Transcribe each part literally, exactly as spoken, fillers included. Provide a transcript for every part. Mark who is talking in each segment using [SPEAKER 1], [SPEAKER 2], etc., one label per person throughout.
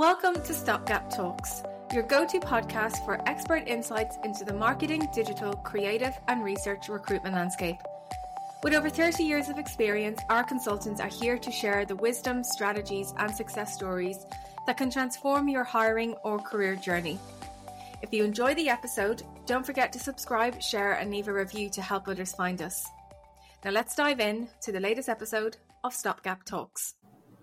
[SPEAKER 1] Welcome to Stopgap Talks, your go-to podcast for expert insights into the marketing, digital, creative and research recruitment landscape. With over thirty years of experience, our consultants are here to share the wisdom, strategies and success stories that can transform your hiring or career journey. If you enjoy the episode, don't forget to subscribe, share and leave a review to help others find us. Now let's dive in to the latest episode of Stopgap Talks.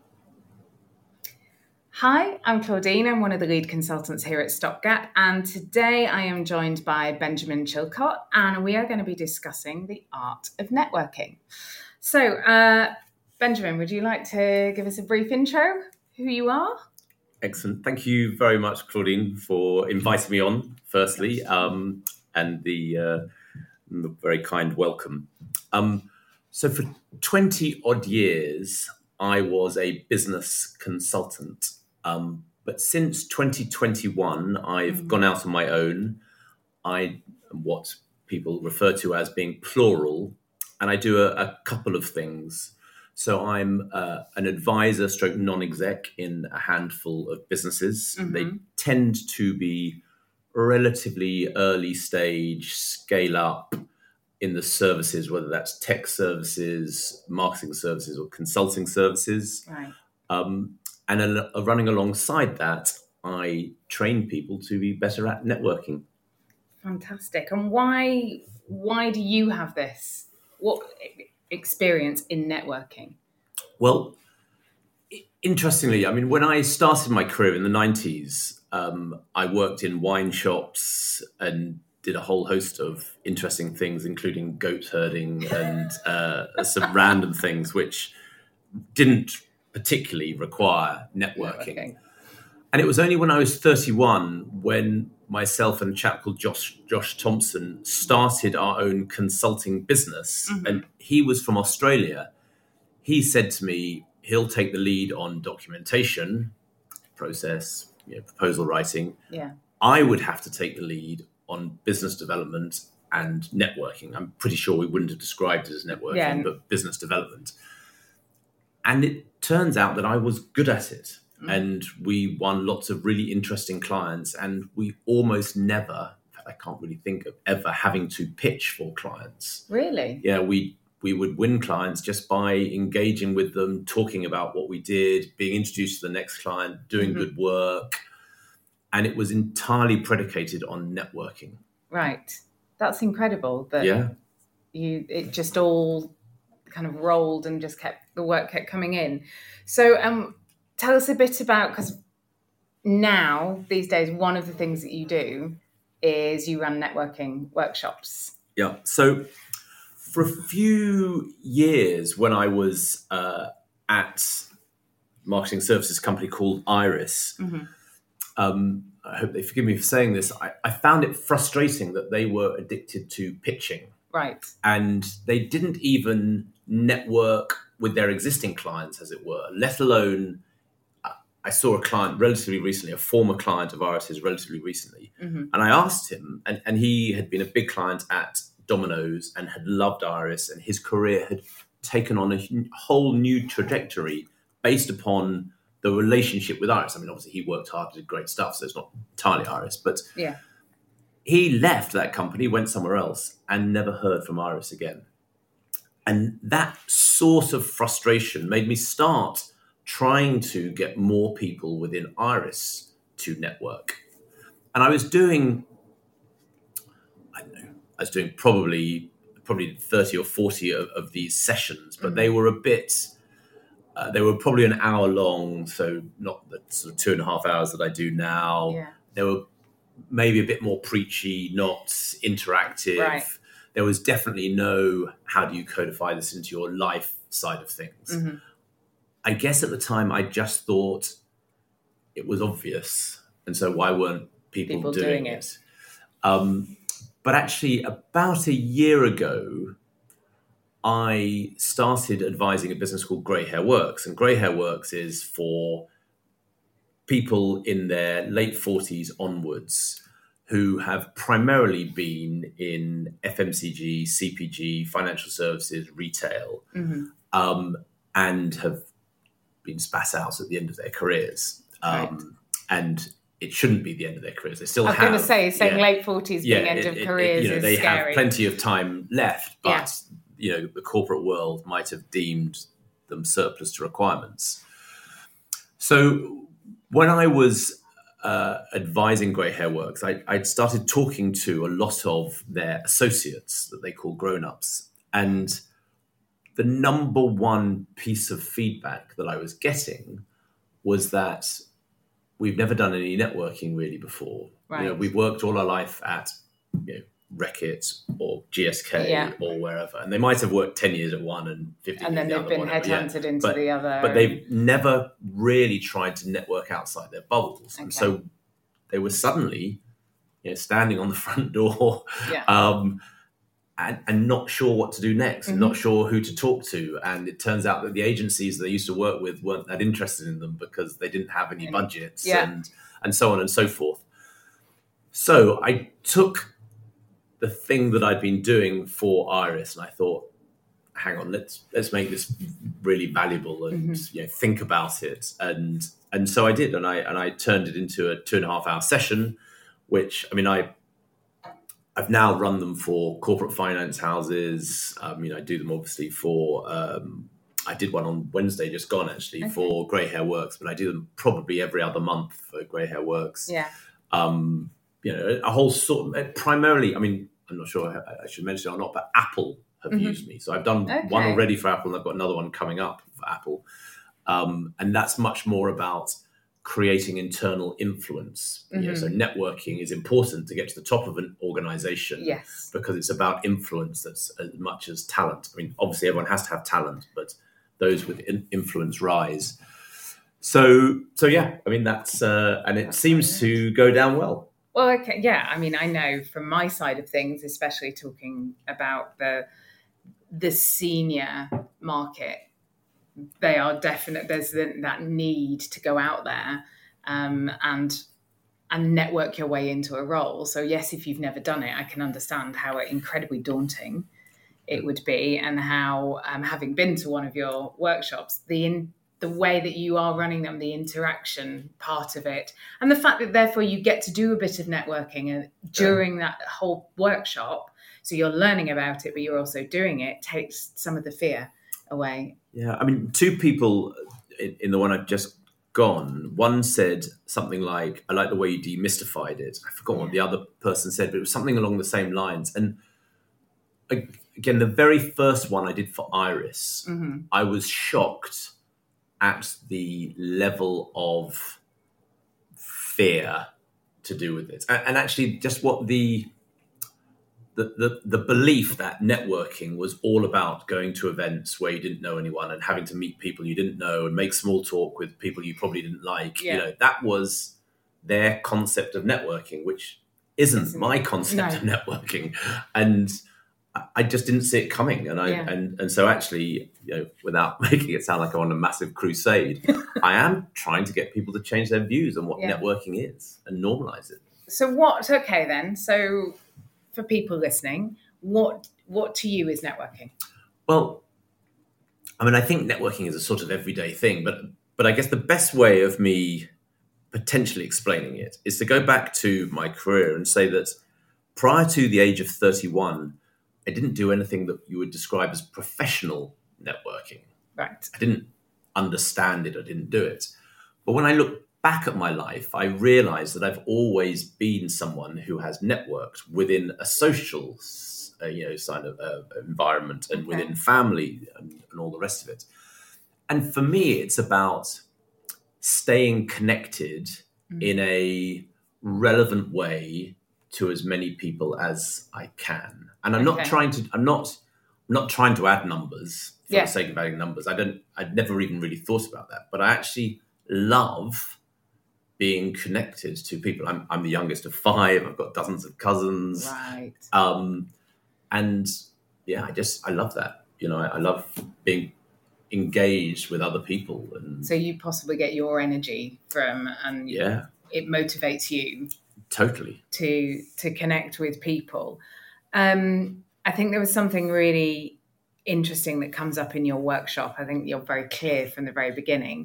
[SPEAKER 2] Hi, I'm Claudine. I'm one of the lead consultants here at Stopgap, and today I am joined by Benjamin Chilcott, and we are going to be discussing the art of networking. So, uh, Benjamin, would you like to give us a brief intro, who you are?
[SPEAKER 3] Excellent. Thank you very much, Claudine, for inviting me on, firstly, um, and the, uh, the very kind welcome. Um, so for twenty odd years, I was a business consultant. Um, but since twenty twenty-one, I've mm-hmm. gone out on my own. I am what people refer to as being plural, and I do a, a couple of things. So I'm uh, an advisor stroke non-exec in a handful of businesses. Mm-hmm. They tend to be relatively early stage, scale up in the services, whether that's tech services, marketing services or consulting services.
[SPEAKER 2] Right.
[SPEAKER 3] Um, and uh, running alongside that, I train people to be better at networking.
[SPEAKER 2] Fantastic. And why, why do you have this? What experience in networking?
[SPEAKER 3] Well, interestingly, I mean, when I started my career in the nineties, um, I worked in wine shops and did a whole host of interesting things, including goat herding and uh, some random things which didn't particularly require networking. networking. And it was only when I was thirty-one when myself and a chap called Josh, Josh Thompson started our own consulting business. Mm-hmm. And he was from Australia. He said to me, he'll take the lead on documentation, process, you know, proposal writing.
[SPEAKER 2] Yeah.
[SPEAKER 3] I would have to take the lead on business development and networking. I'm pretty sure we wouldn't have described it as networking, yeah. but business development. And it turns out that I was good at it. Mm. And we won lots of really interesting clients. And we almost never, in fact, I can't really think of ever having to pitch for clients.
[SPEAKER 2] Really?
[SPEAKER 3] Yeah, we we would win clients just by engaging with them, talking about what we did, being introduced to the next client, doing mm-hmm. good work. And it was entirely predicated on networking.
[SPEAKER 2] Right. That's incredible that
[SPEAKER 3] yeah.
[SPEAKER 2] you it just all kind of rolled and just kept the work kept coming in. So um, tell us a bit about, because now, these days, one of the things that you do is you run networking workshops.
[SPEAKER 3] Yeah. So for a few years when I was uh, at a marketing services company called Iris, mm-hmm. um, I hope they forgive me for saying this, I, I found it frustrating that they were addicted to pitching.
[SPEAKER 2] Right.
[SPEAKER 3] And they didn't even network with their existing clients, as it were, let alone, uh, I saw a client relatively recently, a former client of Iris's relatively recently. Mm-hmm. And I asked him, and, and he had been a big client at Domino's and had loved Iris, and his career had taken on a whole new trajectory based upon the relationship with Iris. I mean, obviously he worked hard, did great stuff, so it's not entirely Iris, but
[SPEAKER 2] yeah.
[SPEAKER 3] he left that company, went somewhere else, and never heard from Iris again. And that sort of frustration made me start trying to get more people within Iris to network. And I was doing, I don't know, I was doing probably probably thirty or forty of, of these sessions, but mm-hmm. they were a bit, uh, they were probably an hour long, so not the sort of two and a half hours that I do now.
[SPEAKER 2] Yeah.
[SPEAKER 3] They were maybe a bit more preachy, not interactive.
[SPEAKER 2] Right.
[SPEAKER 3] There was definitely no, how do you codify this into your life side of things.
[SPEAKER 2] Mm-hmm.
[SPEAKER 3] I guess at the time I just thought it was obvious. And so why weren't people,
[SPEAKER 2] people
[SPEAKER 3] doing,
[SPEAKER 2] doing
[SPEAKER 3] it?
[SPEAKER 2] it?
[SPEAKER 3] Um, but actually about a year ago, I started advising a business called Grey Hair Works. And Grey Hair Works is for people in their late forties onwards who have primarily been in F M C G, C P G, financial services, retail, mm-hmm. um, and have been spat out at the end of their careers. Um,
[SPEAKER 2] right.
[SPEAKER 3] and it shouldn't be the end of their careers. They still
[SPEAKER 2] I was
[SPEAKER 3] have.
[SPEAKER 2] going to say, saying
[SPEAKER 3] yeah,
[SPEAKER 2] late forties being
[SPEAKER 3] yeah,
[SPEAKER 2] end
[SPEAKER 3] it,
[SPEAKER 2] of
[SPEAKER 3] it,
[SPEAKER 2] careers
[SPEAKER 3] it, you know,
[SPEAKER 2] is
[SPEAKER 3] they
[SPEAKER 2] scary.
[SPEAKER 3] have plenty of time left, but
[SPEAKER 2] Yeah.
[SPEAKER 3] you know, the corporate world might have deemed them surplus to requirements. So when I was uh, advising Grey Hair Works, I, I'd started talking to a lot of their associates that they call grown-ups. And the number one piece of feedback that I was getting was that we've never done any networking really before.
[SPEAKER 2] Right.
[SPEAKER 3] You know, we've worked all our life at, you know, Reckitt or G S K
[SPEAKER 2] Yeah.
[SPEAKER 3] or wherever, and they might have worked ten years at one and fifteen
[SPEAKER 2] and
[SPEAKER 3] years
[SPEAKER 2] then
[SPEAKER 3] at
[SPEAKER 2] they've
[SPEAKER 3] the
[SPEAKER 2] been
[SPEAKER 3] other, whatever,
[SPEAKER 2] headhunted
[SPEAKER 3] yeah.
[SPEAKER 2] into
[SPEAKER 3] but,
[SPEAKER 2] the other.
[SPEAKER 3] But they've never really tried to network outside their bubbles,
[SPEAKER 2] Okay.
[SPEAKER 3] and so they were suddenly, you know, standing on the front door,
[SPEAKER 2] Yeah.
[SPEAKER 3] um, and, and not sure what to do next,
[SPEAKER 2] Mm-hmm.
[SPEAKER 3] and not sure who to talk to. And it turns out that the agencies they used to work with weren't that interested in them because they didn't have any budgets,
[SPEAKER 2] Yeah.
[SPEAKER 3] and and so on and so forth. So I took the thing that I'd been doing for Iris, and I thought, hang on, let's let's make this really valuable and
[SPEAKER 2] Mm-hmm.
[SPEAKER 3] you know, think about it. And and so I did, and I and I turned it into a two and a half hour session, which I mean I I've now run them for corporate finance houses. Um, you know, I do them obviously for um, I did one on Wednesday, just gone actually,
[SPEAKER 2] Okay.
[SPEAKER 3] for Grey Hair Works, but I do them probably every other month for Grey Hair Works.
[SPEAKER 2] Yeah.
[SPEAKER 3] Um, you know, a whole sort of, primarily, I mean, I'm not sure I should mention it or not, but Apple have
[SPEAKER 2] Mhm.
[SPEAKER 3] used me. So I've done
[SPEAKER 2] Okay.
[SPEAKER 3] one already for Apple, and I've got another one coming up for Apple. Um, and that's much more about creating internal influence. You know,
[SPEAKER 2] Mhm.
[SPEAKER 3] so networking is important to get to the top of an organization,
[SPEAKER 2] Yes.
[SPEAKER 3] because it's about influence that's as much as talent. I mean, obviously everyone has to have talent, but those with in- influence rise. So, so yeah, I mean, that's, uh, and it
[SPEAKER 2] That's
[SPEAKER 3] seems
[SPEAKER 2] brilliant.
[SPEAKER 3] to go down well.
[SPEAKER 2] Well, okay, yeah. I mean, I know from my side of things, especially talking about the the senior market, they are definite. There's the, that need to go out there um, and and network your way into a role. So yes, if you've never done it, I can understand how incredibly daunting it would be, and how um, having been to one of your workshops, the in, the way that you are running them, the interaction part of it, and the fact that therefore you get to do a bit of networking and during that whole workshop. So you're learning about it, but you're also doing it, takes some of the fear away.
[SPEAKER 3] Yeah, I mean, two people in, in the one I've just gone, one said something like, I like the way you demystified it. I forgot
[SPEAKER 2] Yeah.
[SPEAKER 3] what the other person said, but it was something along the same lines. And again, the very first one I did for Iris,
[SPEAKER 2] Mm-hmm.
[SPEAKER 3] I was shocked at the level of fear to do with it. And, and actually just what the, the, the, the belief that networking was all about going to events where you didn't know anyone and having to meet people you didn't know and make small talk with people you probably didn't like.
[SPEAKER 2] Yeah.
[SPEAKER 3] You know, that was their concept of networking, which isn't,
[SPEAKER 2] Isn't-
[SPEAKER 3] my concept
[SPEAKER 2] no.
[SPEAKER 3] of networking. And I just didn't see it coming. And I
[SPEAKER 2] Yeah.
[SPEAKER 3] and, and so actually, you know, without making it sound like I'm on a massive crusade, I am trying to get people to change their views on what
[SPEAKER 2] Yeah.
[SPEAKER 3] networking is and normalize it.
[SPEAKER 2] So what? Okay, then. So for people listening, what what to you is networking?
[SPEAKER 3] Well, I mean, I think networking is a sort of everyday thing, but but I guess the best way of me potentially explaining it is to go back to my career and say that prior to the age of thirty-one, I didn't do anything that you would describe as professional networking.
[SPEAKER 2] Right.
[SPEAKER 3] I didn't understand it. I didn't do it. But when I look back at my life, I realize that I've always been someone who has networked within a social, uh, you know, kind of uh, environment and
[SPEAKER 2] Okay.
[SPEAKER 3] within family and, and all the rest of it. And for me, it's about staying connected
[SPEAKER 2] Mm.
[SPEAKER 3] in a relevant way to as many people as I can. And I'm not
[SPEAKER 2] Okay.
[SPEAKER 3] trying to, I'm not, I'm not trying to add numbers for
[SPEAKER 2] Yeah.
[SPEAKER 3] the sake of adding numbers. I don't, I'd never even really thought about that, but I actually love being connected to people. I'm, I'm the youngest of five. I've got dozens of cousins.
[SPEAKER 2] Right.
[SPEAKER 3] Um, and yeah, I just, I love that. You know, I, I love being engaged with other people. And
[SPEAKER 2] So you possibly get your energy from, and
[SPEAKER 3] yeah,
[SPEAKER 2] it motivates you
[SPEAKER 3] totally.
[SPEAKER 2] to to connect with people. Um, I think there was something really interesting that comes up in your workshop. I think you're very clear from the very beginning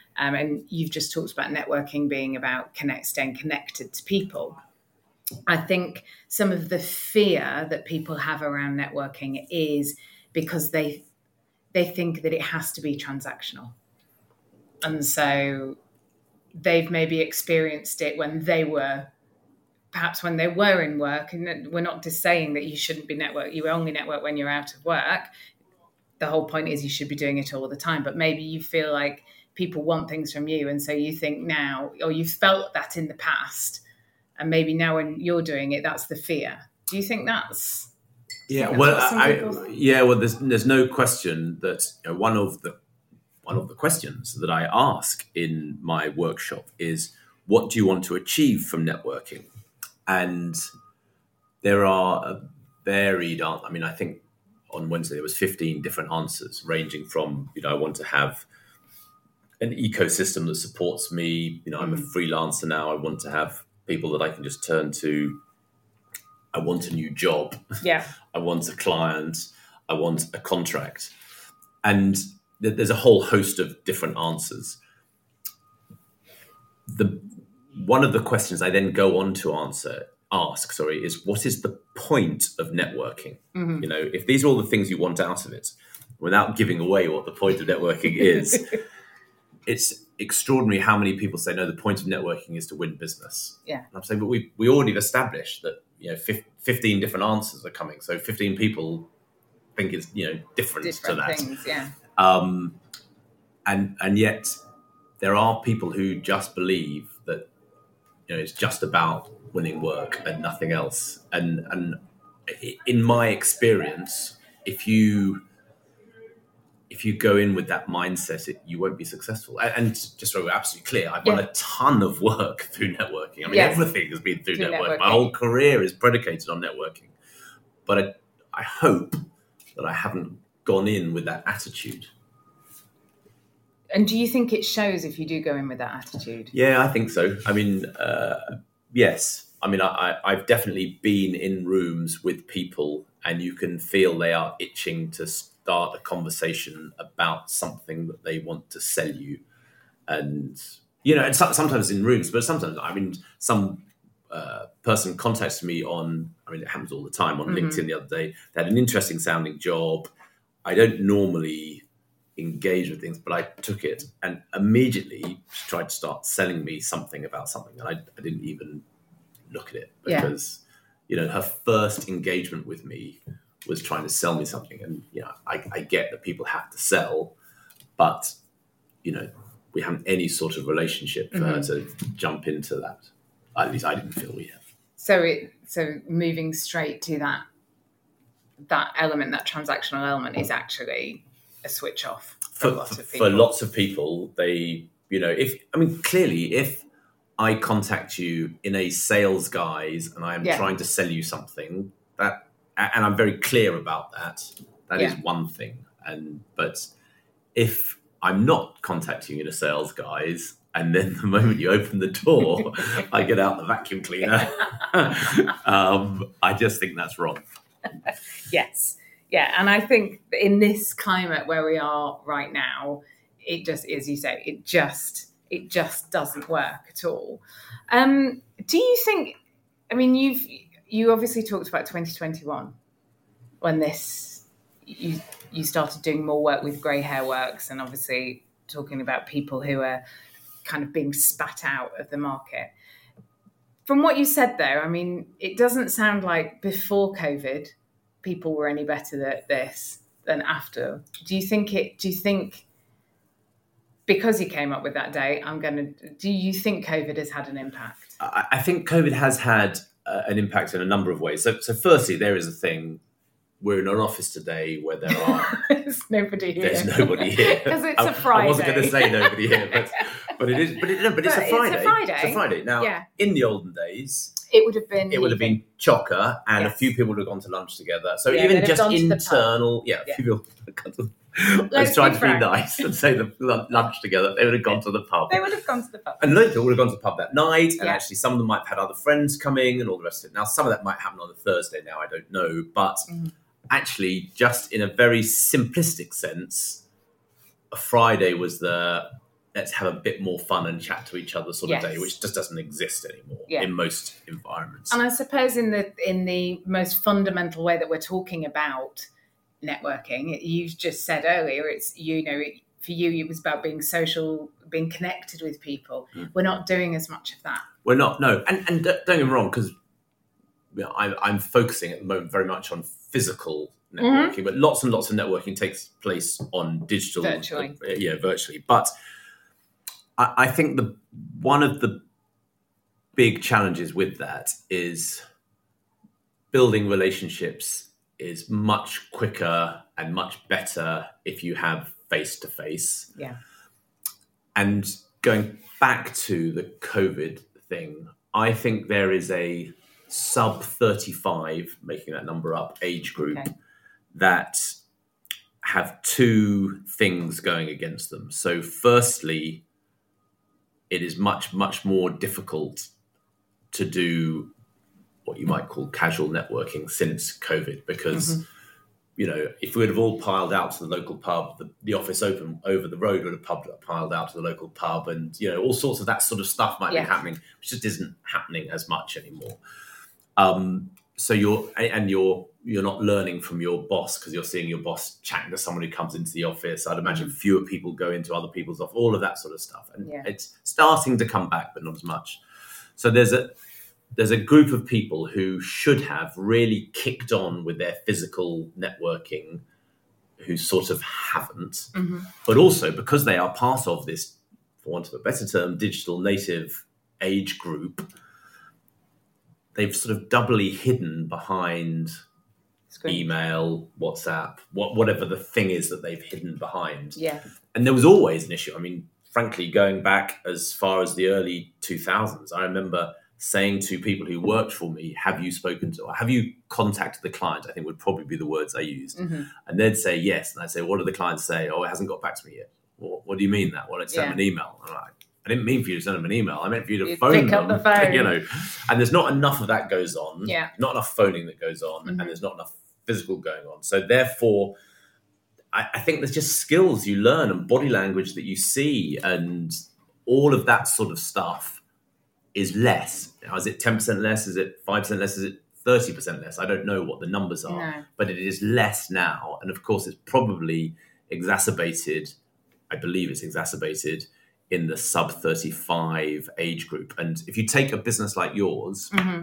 [SPEAKER 2] Um, and you've just talked about networking being about connect, staying connected to people. I think some of the fear that people have around networking is because they they think that it has to be transactional. And so they've maybe experienced it when they were, perhaps when they were in work. And we're not just saying that you shouldn't be network. You only network when you're out of work. The whole point is you should be doing it all the time. But maybe you feel like people want things from you. And so you think now, or you felt that in the past, and maybe now when you're doing it, that's the fear. Do you think that's...
[SPEAKER 3] Yeah,
[SPEAKER 2] think
[SPEAKER 3] well,
[SPEAKER 2] that's
[SPEAKER 3] I,
[SPEAKER 2] people...
[SPEAKER 3] yeah, well, there's there's no question that, you know, one of the one of the questions that I ask in my workshop is, what do you want to achieve from networking? And there are a varied, I mean, I think on Wednesday there was fifteen different answers, ranging from, you know, I want to have an ecosystem that supports me. You know, I'm a freelancer now. I want to have people that I can just turn to. I want a new job.
[SPEAKER 2] Yeah.
[SPEAKER 3] I want a client. I want a contract. And th- there's a whole host of different answers. The one of the questions I then go on to answer, ask, sorry, is what is the point of networking? Mm-hmm. You know, if these are all the things you want out of it, without giving away what the point of networking is, it's extraordinary how many people say, no, the point of networking is to win business.
[SPEAKER 2] Yeah.
[SPEAKER 3] And I'm saying, but we we already established that, you know, fifteen different answers are coming. So fifteen people think it's, you know, different,
[SPEAKER 2] different
[SPEAKER 3] to that.
[SPEAKER 2] Things, yeah.
[SPEAKER 3] Um, and and yet there are people who just believe that, you know, it's just about winning work and nothing else. And and in my experience, if you if you go in with that mindset, it, you won't be successful. And, and just so we're absolutely clear, I've yeah. done a ton of work through networking. I mean, yes. everything has been through, through networking. networking. My whole career is predicated on networking. But I, I hope that I haven't gone in with that attitude.
[SPEAKER 2] And do you think it shows if you do go in with that attitude?
[SPEAKER 3] Yeah, I think so. I mean, uh, yes. I mean, I, I've definitely been in rooms with people and you can feel they are itching to start a conversation about something that they want to sell you. And, you know, and so, sometimes in rooms, but sometimes, I mean, some uh, person contacts me on, I mean, it happens all the time on mm-hmm. LinkedIn the other day. They had an interesting sounding job. I don't normally engage with things, but I took it and immediately tried to start selling me something about something. And I, I didn't even look at it because, yeah. you know, her first engagement with me was trying to sell me something. And, you know, I, I get that people have to sell, but, you know, we haven't any sort of relationship for mm-hmm. her to jump into that. At least I didn't feel we have.
[SPEAKER 2] So it, so moving straight to that, that element, that transactional element is actually a switch off for, for lots of people.
[SPEAKER 3] For lots of people, they, you know, if, I mean, clearly if I contact you in a sales guise and I'm yeah. trying to sell you something, that, and I'm very clear about that, that yeah. is one thing. And, but if I'm not contacting you in a sales guise, and then the moment you open the door, I get out the vacuum cleaner, um, I just think that's wrong.
[SPEAKER 2] Yes. Yeah. And I think in this climate where we are right now, it just, as you say, it just, it just doesn't work at all. Um, do you think, I mean, you've, you obviously talked about twenty twenty-one when this, you, you started doing more work with Grey Hair Works and obviously talking about people who are kind of being spat out of the market. From what you said there, I mean, it doesn't sound like before COVID, people were any better at this than after. Do you think it, do you think because you came up with that date, I'm going to, do you think COVID has had an impact?
[SPEAKER 3] I, I think COVID has had uh, an impact in a number of ways. So, so firstly, there is a thing, we're in an office today where there are...
[SPEAKER 2] There's nobody here.
[SPEAKER 3] There's nobody here.
[SPEAKER 2] Because it's
[SPEAKER 3] I,
[SPEAKER 2] a Friday.
[SPEAKER 3] I wasn't going to say nobody here, but, but it is. But, it, no, but it's,
[SPEAKER 2] but
[SPEAKER 3] a Friday.
[SPEAKER 2] it's a Friday.
[SPEAKER 3] It's a Friday. Now, yeah. in the olden days...
[SPEAKER 2] It would have been...
[SPEAKER 3] It would have been chocker and yes. a few people would have gone to lunch together. So
[SPEAKER 2] yeah,
[SPEAKER 3] even just internal... Yeah, a yeah. few people would have gone to... I was trying to be nice and say the lunch together. They would have gone to the pub.
[SPEAKER 2] They would have gone to the pub.
[SPEAKER 3] And loads of people would have gone to the pub that night. And
[SPEAKER 2] yeah.
[SPEAKER 3] actually some of them might have had other friends coming and all the rest of it. Now, some of that might happen on a Thursday now. I don't know. But mm. actually, just in a very simplistic sense, a Friday was the let's have a bit more fun and chat to each other sort
[SPEAKER 2] Yes.
[SPEAKER 3] of day, which just doesn't exist anymore
[SPEAKER 2] Yeah.
[SPEAKER 3] in most environments.
[SPEAKER 2] And I suppose in the in the most fundamental way that we're talking about networking, you just said earlier, it's, you know, it, for you, it was about being social, being connected with people. Mm. We're not doing as much of that.
[SPEAKER 3] We're not, no. And, and don't get me wrong, because you know, I'm, I'm focusing at the moment very much on physical networking, mm-hmm. but lots and lots of networking takes place on digital.
[SPEAKER 2] Virtually.
[SPEAKER 3] Uh, yeah, virtually. But I, I think the one of the big challenges with that is building relationships is much quicker and much better if you have face-to-face.
[SPEAKER 2] Yeah.
[SPEAKER 3] And going back to the COVID thing, I think there is a sub thirty-five, making that number up, age group okay. that have two things going against them. So firstly, it is much, much more difficult to do what you might call casual networking since COVID, because mm-hmm. you know, if we would have all piled out to the local pub, the, the office open over the road would have pub, piled out to the local pub, and you know, all sorts of that sort of stuff might yeah. be happening, which just isn't happening as much anymore. Um, so you're and you're you're not learning from your boss because you're seeing your boss chatting to someone who comes into the office. I'd imagine mm-hmm. fewer people go into other people's office, all of that sort of stuff, and yeah. it's starting to come back, but not as much. So there's a there's a group of people who should have really kicked on with their physical networking, who sort of haven't,
[SPEAKER 2] mm-hmm.
[SPEAKER 3] but also because they are part of this, for want of a better term, digital native age group, they've sort of doubly hidden behind Screen. email, WhatsApp, what, whatever the thing is that they've hidden behind.
[SPEAKER 2] Yeah.
[SPEAKER 3] And there was always an issue. I mean, frankly, going back as far as the early two thousands, I remember saying to people who worked for me, have you spoken to, or have you contacted the client? I think would probably be the words I used.
[SPEAKER 2] Mm-hmm.
[SPEAKER 3] And they'd say yes. And I'd say, what do the clients say? Oh, it hasn't got back to me yet. Well, what do you mean that? Well, I'd send
[SPEAKER 2] yeah.
[SPEAKER 3] them an email. I'm like, I didn't mean for you to send them an email. I meant for you to
[SPEAKER 2] you
[SPEAKER 3] phone
[SPEAKER 2] pick
[SPEAKER 3] them.
[SPEAKER 2] Up the phone.
[SPEAKER 3] You know, and there's not enough of that goes on.
[SPEAKER 2] Yeah.
[SPEAKER 3] Not enough phoning that goes on,
[SPEAKER 2] mm-hmm.
[SPEAKER 3] and there's not enough physical going on. So therefore, I, I think there's just skills you learn and body language that you see, and all of that sort of stuff is less. Is it ten percent less? Is it five percent less? Is it thirty percent less? I don't know what the numbers are,
[SPEAKER 2] no.
[SPEAKER 3] but it is less now. And of course, it's probably exacerbated. I believe it's exacerbated in the sub thirty-five age group. And if you take a business like yours,
[SPEAKER 2] mm-hmm.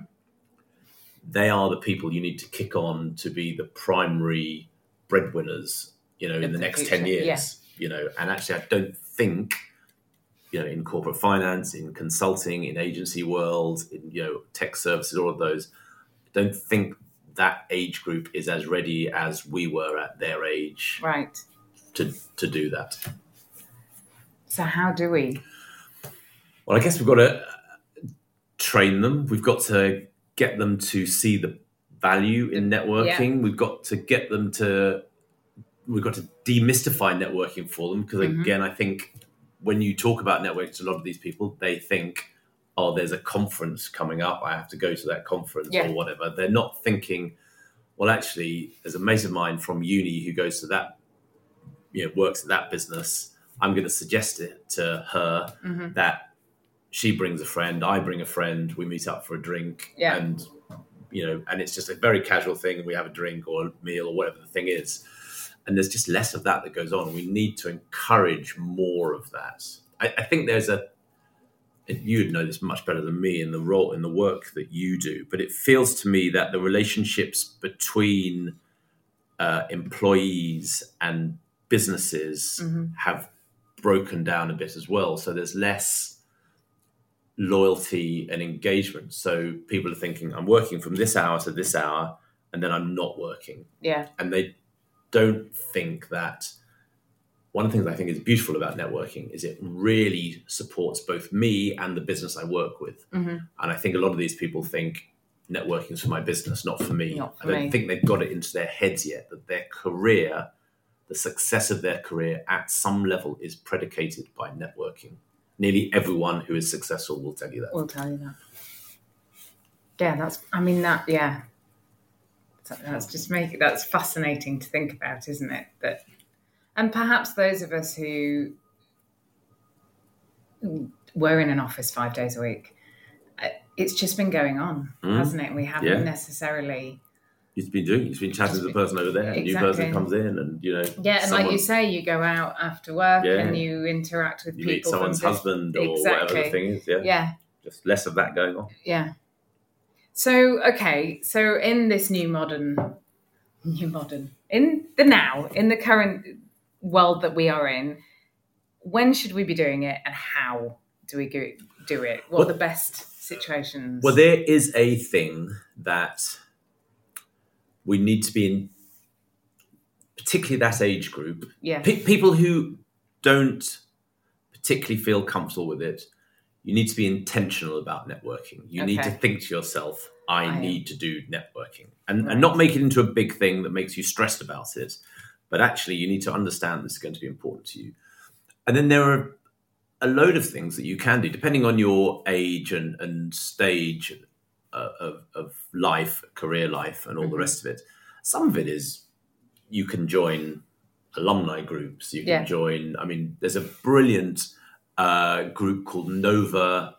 [SPEAKER 3] they are the people you need to kick on to be the primary breadwinners, you know, in, in the, the next future. ten years,
[SPEAKER 2] yeah.
[SPEAKER 3] you know, and actually I don't think, you know, in corporate finance, in consulting, in agency world, in, you know, tech services, all of those, I don't think that age group is as ready as we were at their age
[SPEAKER 2] right.
[SPEAKER 3] to, to do that.
[SPEAKER 2] So how do we?
[SPEAKER 3] Well, I guess we've got to train them. We've got to get them to see the value in networking. Yeah. We've got to get them to, we've got to demystify networking for them. Because mm-hmm. again, I think when you talk about networking to a lot of these people, they think, oh, there's a conference coming up, I have to go to that conference yeah. or whatever. They're not thinking, well, actually, there's a mate of mine from uni who goes to that, you know, works at that business. I'm going to suggest it to her
[SPEAKER 2] mm-hmm.
[SPEAKER 3] that she brings a friend, I bring a friend, we meet up for a drink,
[SPEAKER 2] yeah.
[SPEAKER 3] and you know, and it's just a very casual thing. We have a drink or a meal or whatever the thing is, and there's just less of that that goes on. We need to encourage more of that. I, I think there's a, you'd know this much better than me in the role in the work that you do, but it feels to me that the relationships between uh, employees and businesses
[SPEAKER 2] mm-hmm.
[SPEAKER 3] have broken down a bit as well. So there's less loyalty and engagement. So people are thinking, I'm working from this hour to this hour, and then I'm not working.
[SPEAKER 2] Yeah.
[SPEAKER 3] And they don't think that. One of the things I think is beautiful about networking is it really supports both me and the business I work with.
[SPEAKER 2] Mm-hmm.
[SPEAKER 3] And I think a lot of these people think networking is for my business, not for me.
[SPEAKER 2] Not for
[SPEAKER 3] I don't
[SPEAKER 2] me.
[SPEAKER 3] think they've got it into their heads yet that their career, the success of their career at some level is predicated by networking. Nearly everyone who is successful will tell you that.
[SPEAKER 2] Will tell you that. Yeah, that's, I mean, that, yeah. That's just make that's fascinating to think about, isn't it? That, and perhaps those of us who we're in an office five days a week. It's just been going on, mm. hasn't it? We haven't yeah. necessarily...
[SPEAKER 3] You've been doing. You've been chatting to the person over there. Exactly. A new person comes in, and you know.
[SPEAKER 2] Yeah, and
[SPEAKER 3] someone,
[SPEAKER 2] like you say, you go out after work yeah. and you interact with
[SPEAKER 3] you
[SPEAKER 2] people.
[SPEAKER 3] You meet someone's husband or
[SPEAKER 2] exactly.
[SPEAKER 3] whatever the thing is. Yeah.
[SPEAKER 2] Yeah.
[SPEAKER 3] Just less of that going on.
[SPEAKER 2] Yeah. So okay, so in this new modern, new modern, in the now, in the current world that we are in, when should we be doing it, and how do we do it? What well, are the best situations?
[SPEAKER 3] Well, there is a thing that we need to be in, particularly that age group.
[SPEAKER 2] Yeah.
[SPEAKER 3] P- people who don't particularly feel comfortable with it, you need to be intentional about networking. You okay. need to think to yourself, I, I need am. to do networking. And, right. and not make it into a big thing that makes you stressed about it. But actually, you need to understand this is going to be important to you. And then there are a load of things that you can do, depending on your age and, and stage uh, of, of life, career life, and all mm-hmm. the rest of it. Some of it is you can join alumni groups. You can
[SPEAKER 2] yeah.
[SPEAKER 3] join, I mean, there's a brilliant uh, group called Nova,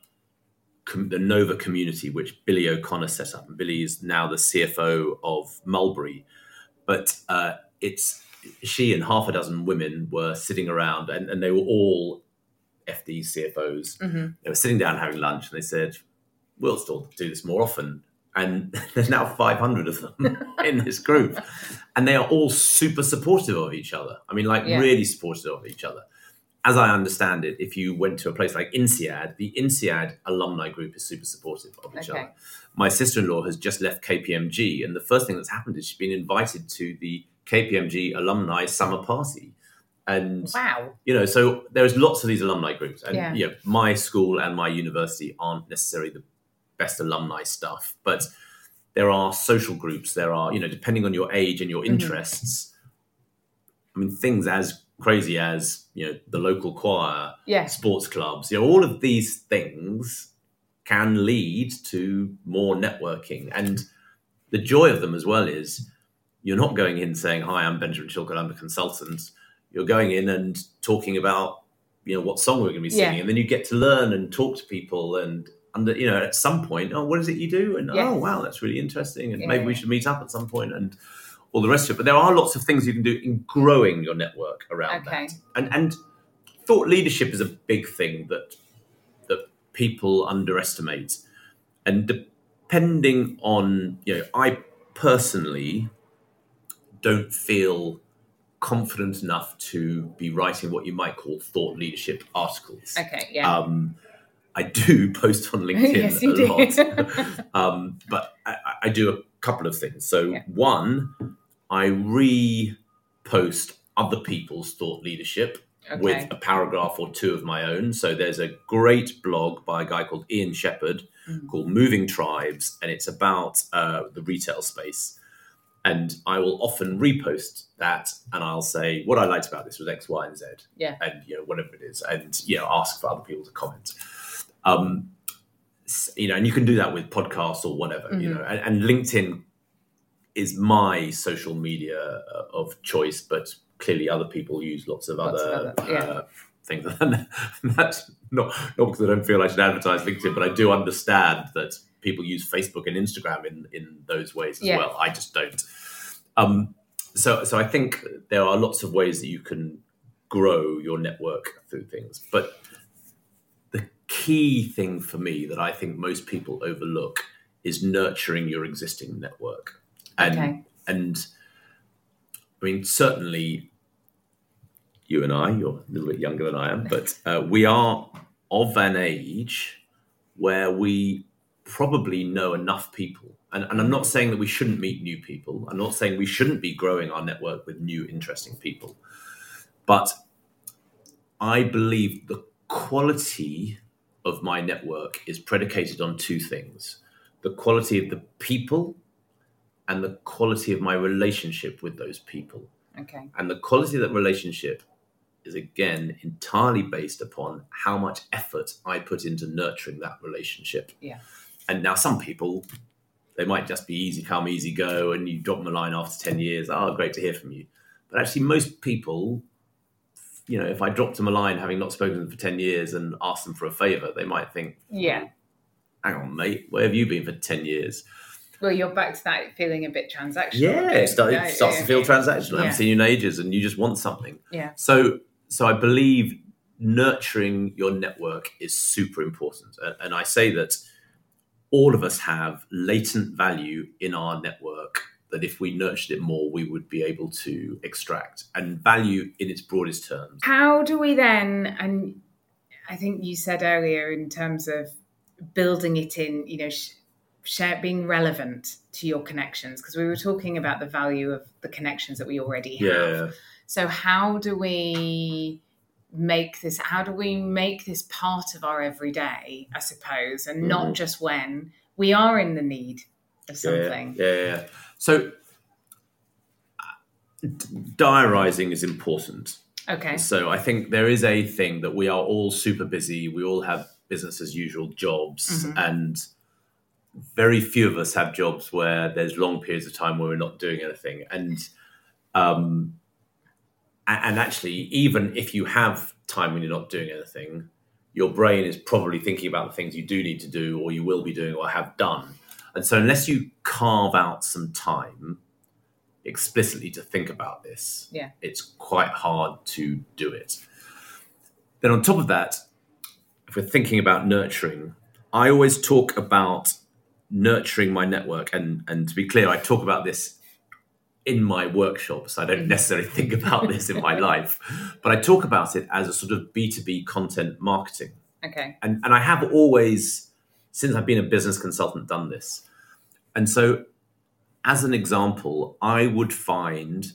[SPEAKER 3] com, the Nova Community, which Billy O'Connor set up. And Billy is now the C F O of Mulberry. But uh, it's she and half a dozen women were sitting around, and, and they were all F D C F Os.
[SPEAKER 2] Mm-hmm.
[SPEAKER 3] They were sitting down having lunch, and they said, we'll still do this more often. And there's now five hundred of them in this group. And they are all super supportive of each other. I mean, like yeah. really supportive of each other. As I understand it, if you went to a place like INSEAD, the INSEAD alumni group is super supportive of each okay. other. My sister-in-law has just left K P M G. And the first thing that's happened is she's been invited to the K P M G alumni summer party. And,
[SPEAKER 2] wow.
[SPEAKER 3] you know, so there's lots of these alumni groups. And,
[SPEAKER 2] yeah.
[SPEAKER 3] you know, my school and my university aren't necessarily the best alumni stuff, but there are social groups. There are, you know, depending on your age and your interests, mm-hmm. I mean, things as crazy as, you know, the local choir,
[SPEAKER 2] yeah.
[SPEAKER 3] sports clubs, you know, all of these things can lead to more networking. And the joy of them as well is you're not going in saying, hi, I'm Benjamin Chilcott, I'm a consultant. You're going in and talking about, you know, what song we're going to be singing. Yeah. And then you get to learn and talk to people and, under, you know, at some point, oh, what is it you do? And, yes. oh, wow, that's really interesting. And yeah. maybe we should meet up at some point and all the rest of it. But there are lots of things you can do in growing your network around
[SPEAKER 2] okay.
[SPEAKER 3] that. And, and thought leadership is a big thing that that people underestimate. And depending on, you know, I personally don't feel confident enough to be writing what you might call thought leadership articles.
[SPEAKER 2] Okay, yeah.
[SPEAKER 3] Um, I do post on LinkedIn
[SPEAKER 2] yes, you
[SPEAKER 3] a lot, um, but I, I do a couple of things. So
[SPEAKER 2] yeah.
[SPEAKER 3] one, I repost other people's thought leadership
[SPEAKER 2] okay.
[SPEAKER 3] with a paragraph or two of my own. So there's a great blog by a guy called Ian Shepherd mm. called Moving Tribes, and it's about uh, the retail space. And I will often repost that, and I'll say what I liked about this was X, Y, and Z,
[SPEAKER 2] yeah,
[SPEAKER 3] and you know whatever it is, and you know ask for other people to comment. Um, you know, and you can do that with podcasts or whatever, mm-hmm. you know. And, and LinkedIn is my social media of choice, but clearly other people use lots of lots other, of other yeah. uh, things. And that's not not because I don't feel I should advertise LinkedIn, but I do understand that people use Facebook and Instagram in, in those ways as
[SPEAKER 2] yeah.
[SPEAKER 3] well. I just don't. Um, so, so I think there are lots of ways that you can grow your network through things. But the key thing for me that I think most people overlook is nurturing your existing network. And,
[SPEAKER 2] okay.
[SPEAKER 3] and I mean, certainly you and I, you're a little bit younger than I am, but uh, we are of an age where we probably know enough people. And, and I'm not saying that we shouldn't meet new people. I'm not saying we shouldn't be growing our network with new, interesting people. But I believe the quality of my network is predicated on two things: the quality of the people and the quality of my relationship with those people.
[SPEAKER 2] Okay.
[SPEAKER 3] And the quality of that relationship is, again, entirely based upon how much effort I put into nurturing that relationship.
[SPEAKER 2] Yeah.
[SPEAKER 3] And now some people, they might just be easy come, easy go, and you drop them a line after ten years. Oh, great to hear from you. But actually, most people you know, if I dropped them a line, having not spoken to them for ten years and asked them for a favour, they might think,
[SPEAKER 2] yeah,
[SPEAKER 3] hang on, mate, where have you been for ten years?
[SPEAKER 2] Well, you're back to that feeling a bit transactional.
[SPEAKER 3] Yeah, it, start, it starts
[SPEAKER 2] yeah,
[SPEAKER 3] to feel
[SPEAKER 2] yeah.
[SPEAKER 3] transactional. I
[SPEAKER 2] Yeah.
[SPEAKER 3] haven't seen you in ages and you just want something.
[SPEAKER 2] Yeah.
[SPEAKER 3] So, so I believe nurturing your network is super important. And, and I say that all of us have latent value in our network that if we nurtured it more, we would be able to extract, and value in its broadest terms.
[SPEAKER 2] How do we then, and I think you said earlier in terms of building it in, you know, sh- share being relevant to your connections, because we were talking about the value of the connections that we already have.
[SPEAKER 3] Yeah.
[SPEAKER 2] So how do we make this, how do we make this part of our everyday, I suppose, and mm-hmm. not just when we are in the need of something?
[SPEAKER 3] Yeah, yeah, yeah. So diarising is important.
[SPEAKER 2] Okay.
[SPEAKER 3] So I think there is a thing that we are all super busy. We all have business as usual jobs, mm-hmm. and very few of us have jobs where there's long periods of time where we're not doing anything. And um, and actually, even if you have time when you're not doing anything, your brain is probably thinking about the things you do need to do, or you will be doing, or have done. And so unless you carve out some time explicitly to think about this,
[SPEAKER 2] yeah.
[SPEAKER 3] it's quite hard to do it. Then on top of that, if we're thinking about nurturing, I always talk about nurturing my network. And, and to be clear, I talk about this in my workshops. I don't necessarily think about this in my life, but I talk about it as a sort of B two B content marketing.
[SPEAKER 2] Okay.
[SPEAKER 3] And, and I have always, since I've been a business consultant, done this. And so as an example, I would find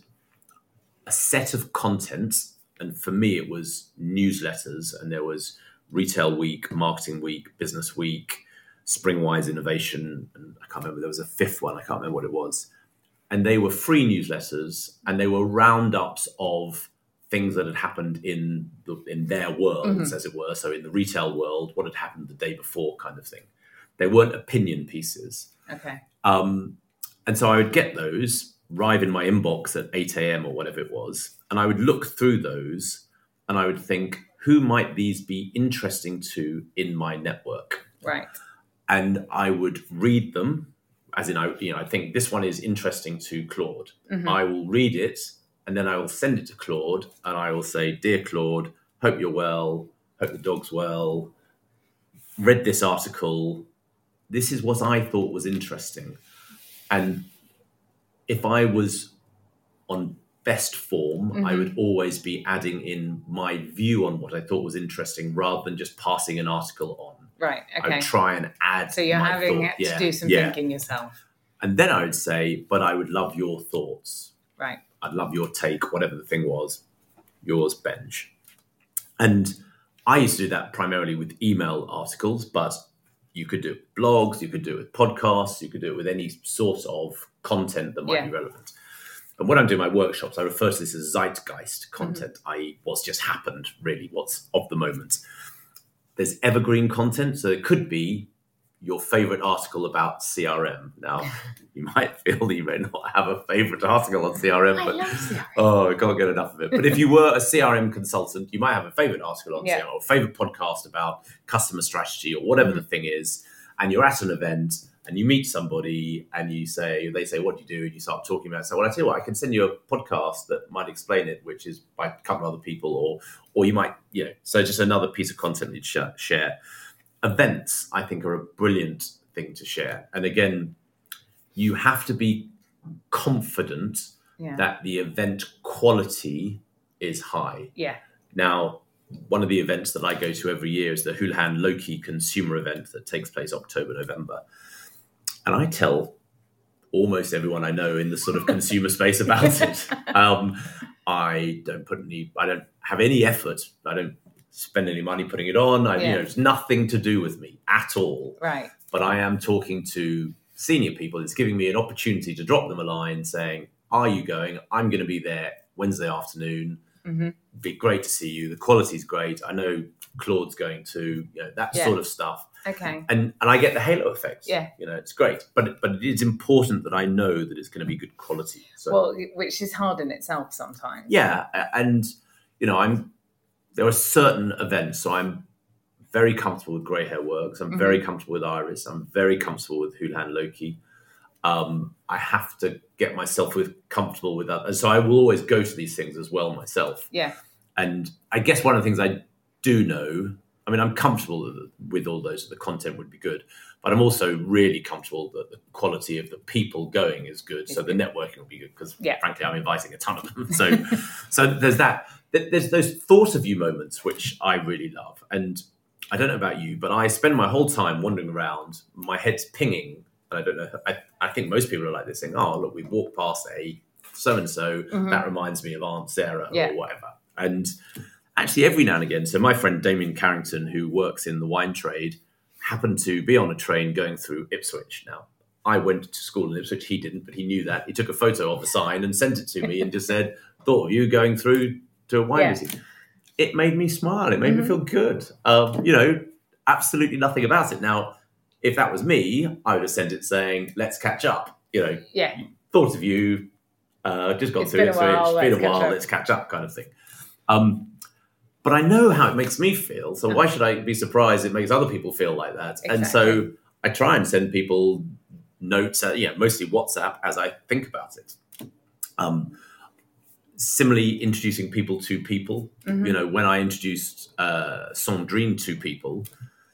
[SPEAKER 3] a set of content, and for me it was newsletters, and there was Retail Week, Marketing Week, Business Week, Springwise Innovation, and I can't remember, there was a fifth one, I can't remember what it was. And they were free newsletters, and they were roundups of things that had happened in the, in their worlds, mm-hmm. as it were. So in the retail world, what had happened the day before, kind of thing. They weren't opinion pieces.
[SPEAKER 2] Okay.
[SPEAKER 3] Um, and so I would get those, arrive in my inbox at eight a.m. or whatever it was, and I would look through those, and I would think, who might these be interesting to in my network?
[SPEAKER 2] Right.
[SPEAKER 3] And I would read them, as in, I, you know, I think this one is interesting to Claude. Mm-hmm. I will read it, and then I will send it to Claude, and I will say, dear Claude, hope you're well, hope the dog's well, read this article, this is what I thought was interesting. And if I was on best form, mm-hmm. I would always be adding in my view on what I thought was interesting rather than just passing an article on.
[SPEAKER 2] Right, okay.
[SPEAKER 3] I would try and add
[SPEAKER 2] So you're
[SPEAKER 3] my
[SPEAKER 2] having
[SPEAKER 3] thought.
[SPEAKER 2] to
[SPEAKER 3] yeah.
[SPEAKER 2] do some
[SPEAKER 3] yeah.
[SPEAKER 2] thinking yourself.
[SPEAKER 3] And then I would say, but I would love your thoughts.
[SPEAKER 2] Right.
[SPEAKER 3] I'd love your take, whatever the thing was. Yours, Benj. And I used to do that primarily with email articles, but you could do it with blogs, you could do it with podcasts, you could do it with any sort of content that might
[SPEAKER 2] yeah.
[SPEAKER 3] be relevant. And when I'm doing my workshops, I refer to this as zeitgeist content, mm-hmm. that is what's just happened, really, what's of the moment. There's evergreen content, so it could be your favorite article about C R M. Now, you might feel that you may not have a favorite article on C R M,
[SPEAKER 2] I
[SPEAKER 3] but
[SPEAKER 2] love C R M.
[SPEAKER 3] Oh, I can't get enough of it. But if you were a C R M consultant, you might have a favorite article on
[SPEAKER 2] yeah.
[SPEAKER 3] C R M, or a favorite podcast about customer strategy, or whatever mm-hmm. the thing is. And you're at an event and you meet somebody and you say, they say, what do you do? And you start talking about it. So, well, I tell you what, I can send you a podcast that might explain it, which is by a couple of other people, or or you might, you know, so just another piece of content you'd sh- share. Events, I think, are a brilliant thing to share. And again, you have to be confident
[SPEAKER 2] yeah.
[SPEAKER 3] that the event quality is high.
[SPEAKER 2] Yeah.
[SPEAKER 3] Now, one of the events that I go to every year is the Houlihan Lokey consumer event that takes place October, November. And I tell almost everyone I know in the sort of consumer space about it. Um, I don't put any, I don't have any effort. I don't spend any money putting it on. I,
[SPEAKER 2] yeah.
[SPEAKER 3] you know, it's nothing to do with me at all.
[SPEAKER 2] Right.
[SPEAKER 3] But I am talking to senior people. It's giving me an opportunity to drop them a line saying, are you going? I'm going to be there Wednesday afternoon.
[SPEAKER 2] Mm-hmm.
[SPEAKER 3] Be great to see you. The quality's great. I know Claude's going to, you know, that
[SPEAKER 2] yeah.
[SPEAKER 3] sort of stuff.
[SPEAKER 2] Okay.
[SPEAKER 3] And and I get the halo effect.
[SPEAKER 2] Yeah.
[SPEAKER 3] You know, it's great. But but it is important that I know that it's going to be good quality. So,
[SPEAKER 2] well, which is hard in itself sometimes.
[SPEAKER 3] Yeah. And, you know, I'm there are certain events. So I'm very comfortable with Grey Hair Works. I'm mm-hmm. very comfortable with Iris. I'm very comfortable with Houlihan Lokey. Um, I have to get myself with comfortable with that. And so I will always go to these things as well myself.
[SPEAKER 2] Yeah.
[SPEAKER 3] And I guess one of the things I do know, I mean, I'm comfortable with all those, the content would be good, but I'm also really comfortable that the quality of the people going is good. So the networking will be good because yeah. frankly, I'm inviting a ton of them. So, so there's that, there's those thought of you moments, which I really love. And I don't know about you, but I spend my whole time wandering around, my head's pinging. And I don't know, I, I think most people are like this saying, oh, look, we walked past a so-and-so, mm-hmm. that reminds me of Aunt Sarah yeah. or whatever. And actually every now and again, so my friend Damien Carrington, who works in the wine trade, happened to be on a train going through Ipswich. Now, I went to school in Ipswich, he didn't, but he knew that. He took a photo of the sign and sent it to me and just said, thought of you going through to a wine yeah. museum. It made me smile. It made mm-hmm. me feel good. Um, you know, absolutely nothing about it. Now, if that was me, I would have sent it saying, let's catch up. You know,
[SPEAKER 2] yeah.
[SPEAKER 3] thought of you, uh, just got
[SPEAKER 2] it's
[SPEAKER 3] through
[SPEAKER 2] it. It's been
[SPEAKER 3] a while, let's catch up kind of thing. Um, but I know how it makes me feel. So why should I be surprised it makes other people feel like that? Exactly. And so I try and send people notes, uh, yeah, mostly WhatsApp as I think about it. Um, similarly, introducing people to people. Mm-hmm. You know, when I introduced uh, Sandrine to people,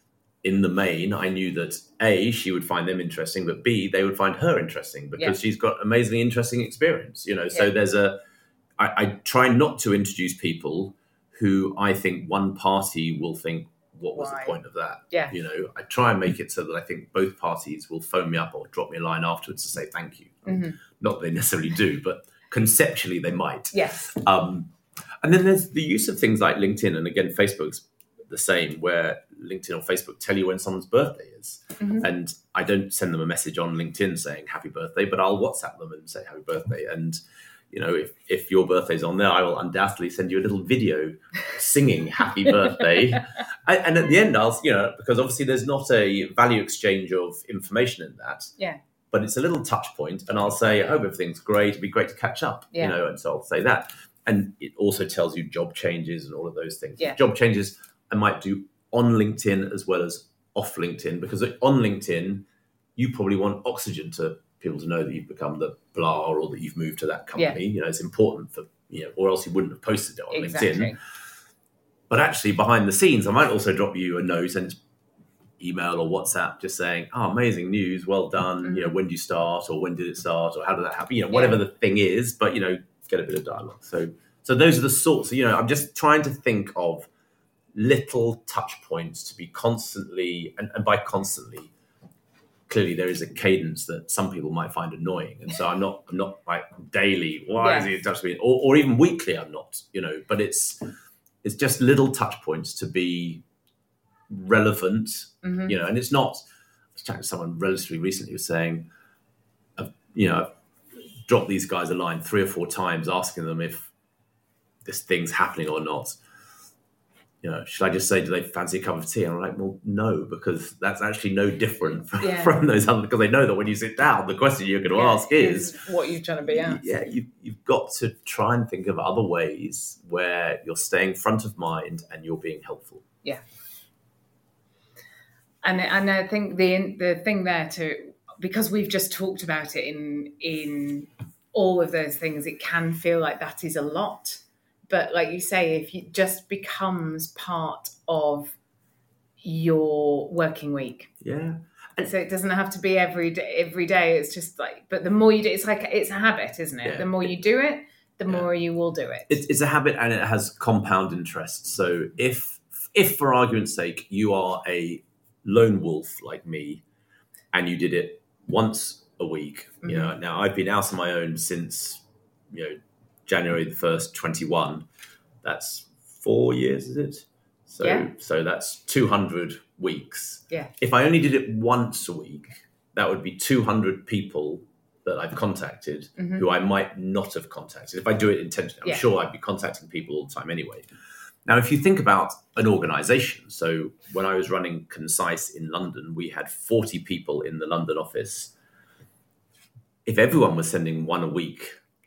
[SPEAKER 3] in the main, I knew that A, she would find them interesting, but B, they would find her interesting because yeah. she's got amazingly interesting experience. You know, so yeah. there's a, I, I try not to introduce people who I think one party will think, what was Why? the point of that?
[SPEAKER 2] Yeah.
[SPEAKER 3] You know, I try and make it so that I think both parties will phone me up or drop me a line afterwards to say thank you. Mm-hmm. Not that they necessarily do, but conceptually they might.
[SPEAKER 2] Yes.
[SPEAKER 3] Um, and then there's the use of things like LinkedIn, and again, Facebook's the same, where LinkedIn or Facebook tell you when someone's birthday is. Mm-hmm. And I don't send them a message on LinkedIn saying happy birthday, but I'll WhatsApp them and say happy birthday. And, you know, if, if your birthday's on there, I will undoubtedly send you a little video singing happy birthday. I, and at the end, I'll, you know, because obviously there's not a value exchange of information in that.
[SPEAKER 2] Yeah.
[SPEAKER 3] But it's a little touch point, and I'll say, I hope everything's great. It'd be great to catch up, yeah. you know, and so I'll say that. And it also tells you job changes and all of those things.
[SPEAKER 2] Yeah.
[SPEAKER 3] Job changes I might do on LinkedIn as well as off LinkedIn, because on LinkedIn, you probably want oxygen to people to know that you've become the blah or that you've moved to that company. Yeah. You know, it's important for, you know, or else you wouldn't have posted it on exactly. LinkedIn. But actually behind the scenes, I might also drop you a note and email or WhatsApp just saying, oh, amazing news, well done. Mm-hmm. You know, when do you start, or when did it start, or how did that happen? You know, whatever yeah. the thing is, but, you know, get a bit of dialogue. So, so those are the sorts of, you know, I'm just trying to think of little touch points to be constantly, and, and by constantly, clearly there is a cadence that some people might find annoying. And so I'm not, I'm not like daily, why yeah. is he in touch with me? Or, or even weekly, I'm not, you know, but it's, it's just little touch points to be relevant, mm-hmm. you know, and it's not, I was chatting to someone relatively recently who was saying, I've, you know, I've dropped these guys a line three or four times asking them if this thing's happening or not. You know, should I just say, do they fancy a cup of tea? And I'm like, well, no, because that's actually no different from, yeah. from those other, because they know that when you sit down, the question you're going to yeah, ask is,
[SPEAKER 2] is what you're trying to be asked.
[SPEAKER 3] Yeah, you, you've got to try and think of other ways where you're staying front of mind and you're being helpful.
[SPEAKER 2] Yeah. And and I think the the thing there too, because we've just talked about it in in all of those things, it can feel like that is a lot. But like you say, if it just becomes part of your working week.
[SPEAKER 3] Yeah.
[SPEAKER 2] And so it doesn't have to be every day, every day. It's just like, but the more you do, it's like, it's a habit, isn't it? Yeah. The more you do it, the yeah. more you will do it.
[SPEAKER 3] It's, it's a habit, and it has compound interest. So if, if for argument's sake, you are a lone wolf like me and you did it once a week, mm-hmm. you know, now I've been out on my own since, you know, January the first, twenty-one. That's four years, is it? So,
[SPEAKER 2] yeah.
[SPEAKER 3] so that's two hundred weeks.
[SPEAKER 2] Yeah.
[SPEAKER 3] If I only did it once a week, that would be two hundred people that I've contacted mm-hmm. who I might not have contacted. If I do it intentionally, I'm yeah. sure I'd be contacting people all the time anyway. Now, if you think about an organization, so when I was running Concise in London, we had forty people in the London office. If everyone was sending one a week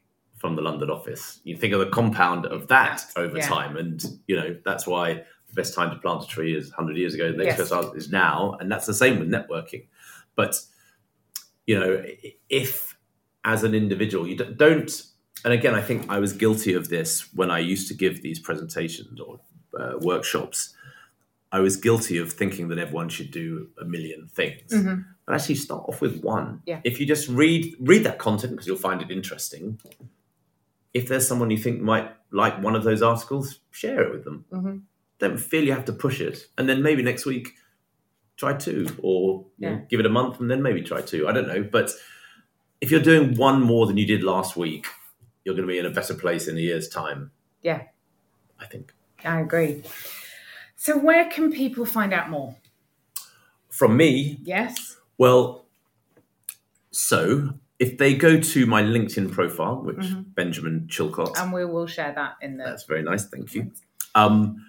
[SPEAKER 3] from the London office. You think of the compound of that over
[SPEAKER 2] yeah.
[SPEAKER 3] time. And, you know, that's why the best time to plant a tree is one hundred years ago. The next
[SPEAKER 2] Yes.
[SPEAKER 3] best time is now. And that's the same with networking. But, you know, if as an individual, you don't, and again, I think I was guilty of this when I used to give these presentations or uh, workshops. I was guilty of thinking that everyone should do a million things.
[SPEAKER 2] Mm-hmm.
[SPEAKER 3] But actually start off with one.
[SPEAKER 2] Yeah.
[SPEAKER 3] If you just read read that content because you'll find it interesting. If there's someone you think might like one of those articles, share it with them.
[SPEAKER 2] Mm-hmm.
[SPEAKER 3] Don't feel you have to push it. And then maybe next week, try two. Or you
[SPEAKER 2] Yeah.
[SPEAKER 3] know, give it a month and then maybe try two. I don't know. But if you're doing one more than you did last week, you're going to be in a better place in a year's time.
[SPEAKER 2] Yeah.
[SPEAKER 3] I think.
[SPEAKER 2] I agree. So where can people find out more?
[SPEAKER 3] From me,
[SPEAKER 2] Yes.
[SPEAKER 3] well, so if they go to my LinkedIn profile, which
[SPEAKER 2] Mm-hmm.
[SPEAKER 3] Benjamin Chilcott,
[SPEAKER 2] And we will share that in the...
[SPEAKER 3] that's very nice, thank you. Um,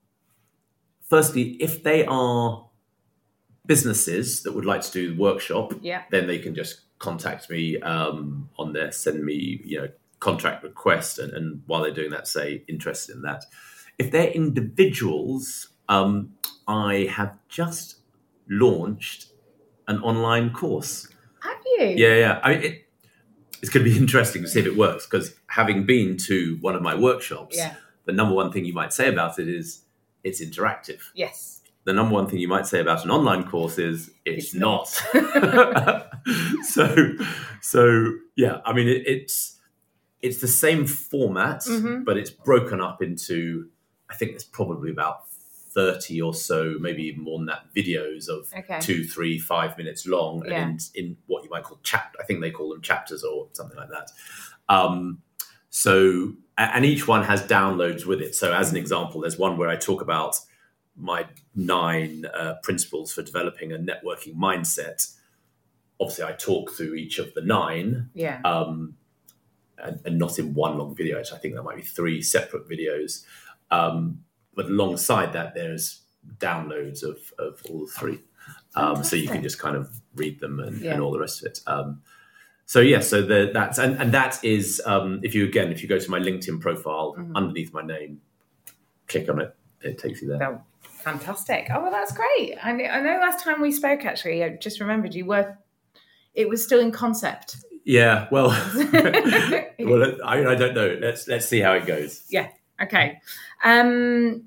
[SPEAKER 3] firstly, if they are businesses that would like to do the workshop,
[SPEAKER 2] Yeah.
[SPEAKER 3] then they can just contact me um, on there, send me, you know, contract request, and, and while they're doing that, say interested in that. If they're individuals, um, I have just launched an online course.
[SPEAKER 2] Have you?
[SPEAKER 3] Yeah, yeah. I mean, it, it's going to be interesting to see if it works because having been to one of my workshops,
[SPEAKER 2] Yeah.
[SPEAKER 3] the number one thing you might say about it is it's interactive.
[SPEAKER 2] Yes.
[SPEAKER 3] The number one thing you might say about an online course is it's,
[SPEAKER 2] It's
[SPEAKER 3] not.
[SPEAKER 2] not.
[SPEAKER 3] so, so yeah. I mean, it, it's it's the same format,
[SPEAKER 2] Mhm.
[SPEAKER 3] but it's broken up into. I think there's probably about thirty or so, maybe even more than that, videos of
[SPEAKER 2] Okay.
[SPEAKER 3] two, three, five minutes long,
[SPEAKER 2] Yeah.
[SPEAKER 3] and in, in what you might call chap. I think they call them chapters or something like that. Um, so, a- and each one has downloads with it. So, as an example, there's one where I talk about my nine uh, principles for developing a networking mindset. Obviously, I talk through each of the nine,
[SPEAKER 2] Yeah.
[SPEAKER 3] um, and, and not in one long video. Actually, I think there might be three separate videos. Um, but alongside that, there's downloads of, of all three. Um, so you can
[SPEAKER 2] Fantastic.
[SPEAKER 3] just kind of read them and,
[SPEAKER 2] Yeah.
[SPEAKER 3] and all the rest of it. Um, so yeah, so the, that's, and, and that is, um, if you, again, if you go to my LinkedIn profile,
[SPEAKER 2] Mhm.
[SPEAKER 3] underneath my name, click on it, it takes you there.
[SPEAKER 2] Oh, fantastic. Oh, well, that's great. I know, I know last time we spoke, actually, I just remembered you were, it was still in concept.
[SPEAKER 3] Yeah, well, well, I, I don't know. Let's, let's see how it goes.
[SPEAKER 2] Yeah. Okay. Um,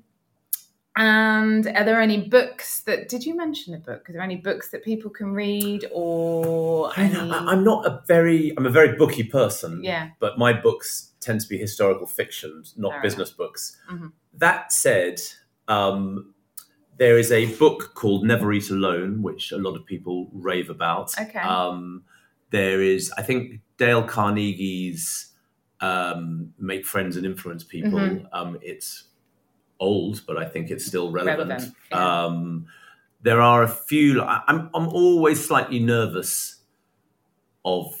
[SPEAKER 2] and are there any books that, did you mention a book? Are there any books that people can read or
[SPEAKER 3] I
[SPEAKER 2] any...
[SPEAKER 3] know, I- I'm not a very, I'm a very booky person.
[SPEAKER 2] Yeah.
[SPEAKER 3] But my books tend to be historical fiction, not
[SPEAKER 2] Fair
[SPEAKER 3] business books.
[SPEAKER 2] Mhm.
[SPEAKER 3] That said, um, there is a book called Never Eat Alone, which a lot of people rave about.
[SPEAKER 2] Okay.
[SPEAKER 3] Um, there is, I think, Dale Carnegie's um, Make Friends and Influence People.
[SPEAKER 2] Mhm.
[SPEAKER 3] Um, it's old, but I think it's still relevant.
[SPEAKER 2] Relevant, yeah.
[SPEAKER 3] Um, there are a few. I, I'm I'm always slightly nervous of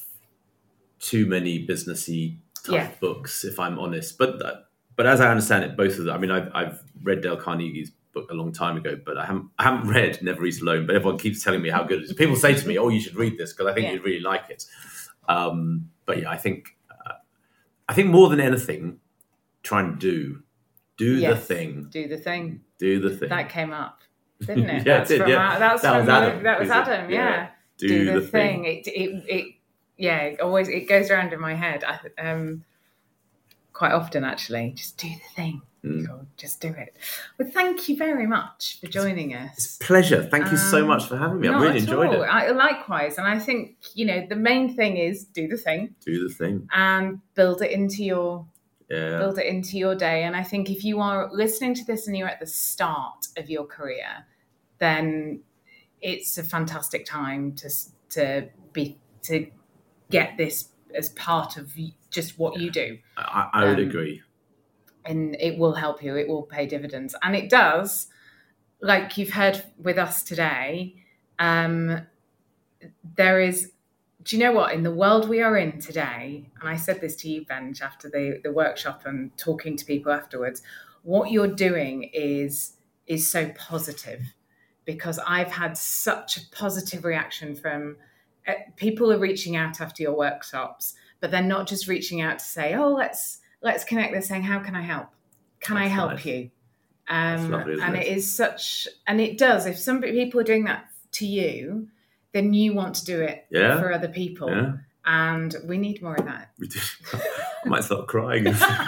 [SPEAKER 3] too many businessy type
[SPEAKER 2] Yeah.
[SPEAKER 3] books, if I'm honest. But that, but as I understand it, both of them. I mean, I've, I've read Dale Carnegie's book a long time ago, but I haven't I haven't read Never Eat Alone. But everyone keeps telling me how good it is. People say to me, "Oh, you should read this because I think
[SPEAKER 2] Yeah.
[SPEAKER 3] you'd really like it." Um, but yeah, I think uh, I think more than anything, try and do do the
[SPEAKER 2] Yes.
[SPEAKER 3] thing,
[SPEAKER 2] Do the thing.
[SPEAKER 3] do the thing.
[SPEAKER 2] That came up, didn't it?
[SPEAKER 3] Yeah, it
[SPEAKER 2] That's
[SPEAKER 3] did,
[SPEAKER 2] from
[SPEAKER 3] yeah.
[SPEAKER 2] Ad- that's
[SPEAKER 3] That
[SPEAKER 2] from
[SPEAKER 3] was Adam,
[SPEAKER 2] That was
[SPEAKER 3] is it?
[SPEAKER 2] Adam, yeah.
[SPEAKER 3] Yeah. do,
[SPEAKER 2] Do,
[SPEAKER 3] the,
[SPEAKER 2] the,
[SPEAKER 3] thing.
[SPEAKER 2] thing. It, it, it, yeah, it always, it goes around in my head. I, um, quite often, actually. Just do the thing.
[SPEAKER 3] Mm.
[SPEAKER 2] Cool, just do it. Well, thank you very much for joining
[SPEAKER 3] It's
[SPEAKER 2] us.
[SPEAKER 3] a pleasure. Thank you so
[SPEAKER 2] Um,
[SPEAKER 3] much for having me. I
[SPEAKER 2] Not
[SPEAKER 3] really
[SPEAKER 2] at
[SPEAKER 3] enjoyed
[SPEAKER 2] all.
[SPEAKER 3] it.
[SPEAKER 2] I, likewise, and I think you know the main thing is do the thing
[SPEAKER 3] Do the thing.
[SPEAKER 2] and build it into your
[SPEAKER 3] Yeah.
[SPEAKER 2] build it into your day. And I think if you are listening to this and you're at the start of your career, then it's a fantastic time to to be to get this as part of just what you do.
[SPEAKER 3] I, I would
[SPEAKER 2] Um,
[SPEAKER 3] agree.
[SPEAKER 2] And it will help you. It will pay dividends. And it does, like you've heard with us today, um, there is, do you know what? In the world we are in today, and I said this to you, Benj, after the, the workshop and talking to people afterwards, what you're doing is is so positive, because I've had such a positive reaction from uh, people are reaching out after your workshops but they're not just reaching out to say, oh, let's let's connect. They're saying, how can I help? Can That's I help nice. you? Um, lovely, and it? it is such, and it does. If some people are doing that to you, then you want to do it yeah. for other people. Yeah. And we need more of that.
[SPEAKER 3] We do. I might start crying.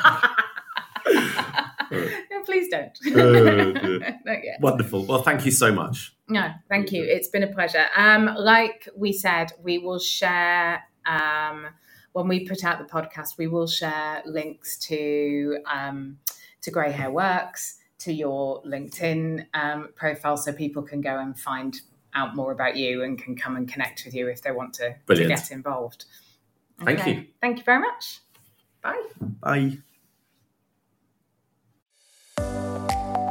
[SPEAKER 2] No, please don't.
[SPEAKER 3] Uh, Wonderful. Well, thank you so much.
[SPEAKER 2] No, thank you. It's been a pleasure. Um, like we said, we will share, um, when we put out the podcast, we will share links to um, to Grey Hair Works, to your LinkedIn um, profile, so people can go and find out more about you and can come and connect with you if they want to, to get involved. Okay.
[SPEAKER 3] Thank you.
[SPEAKER 2] Thank you very much. Bye.
[SPEAKER 3] Bye.